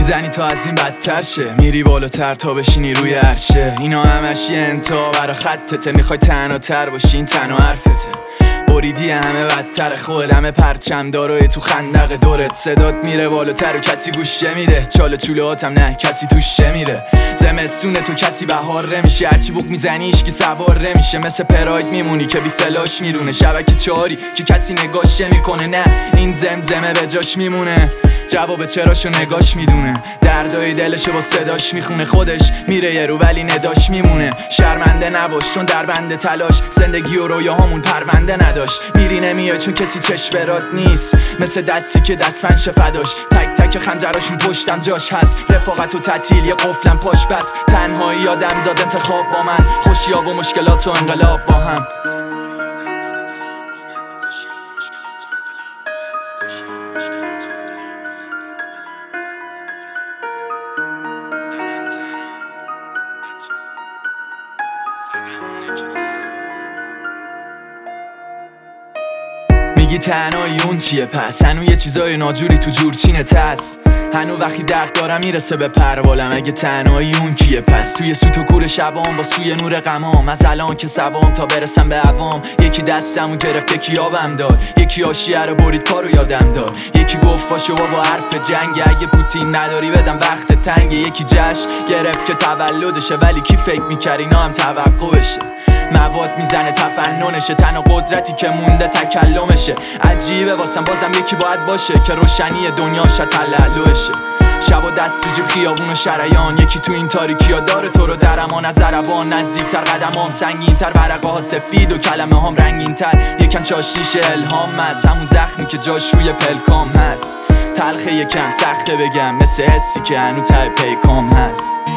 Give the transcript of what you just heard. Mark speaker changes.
Speaker 1: میزنی تا از این بدتر شه، میری بالاتر تا بشینی روی عرشه. اینا همش یه انتها برا خطته، میخوای تنها تر باشی این تنها حرفته. بریدی همه بدتر، خود همه پرچم دارای تو خندق دورت. صدات میره بالاتر و کسی گوشه میده، چاله چوله هاتم نه کسی توشه میره. زمستون تو کسی بهار نمیشه، هرچی بوق میزنی هیچکی سوار نمیشه. مثل پراید میمونی که بی فلاش میرونه، شبکه چاری که کسی نگاش نمیکنه. نه این زمزمه به جاش میمونه، جواب چراشو نگاش میدونه. دردای دلشو با صداش میخونه، خودش میره یه رو ولی نداش میمونه. شرمنده نباش چون در بند تلاش، زندگی و رویاهامون پرونده نداشت. میری نمیای چون کسی چشم برات نیست، مثل دستی که دست فنش فداش. تک تک خنجراشون پشتم جاش هست، رفاقت و تعطیل یه قفلم پاش بس. تنهایی یادم داد انتخاب با من، خوشی‌ها و مشکلات و انقلاب با هم. میگی تنهایی اون چیه پس؟ هنو یه چیزای ناجوری تو جورچینت هست. هنو وقتی درد دارم میرسه به پروالم. اگه تنهایی اون کیه پس؟ توی سوت و کور شبام با سوی نور غمام، از الان که سوام تا برسم به عوام. یکی دستمو گرفت یکی آبم داد، یکی آشیه رو برید کارو یادم داد. یکی گفت پاشو بابا حرف جنگ، اگه پوتین نداری بدم وقت تنگه. یکی جشن گرفت که تولدشه، ولی کی فکر میکرد اینا هم توقعشه. مواد میزنه تفننشه، تنها قدرتی که مونده تکلمشه. عجیبه واسم بازم یکی باید باشه که روشنی دنیاش تلالوشه. شب و دست تو جیب خیابون و شریان، یکی تو این تاریکی ها داره تو رو در امان. از عربان نزدیکتر، قدمام سنگینتر، ورقه ها سفید و کلمه هام رنگینتر. یکم چاشنیش الهام هست، همون زخمی که جاش روی پلکام هست. تلخه یکم سخته بگم، مثل حسی که هنو ته پیکام هست.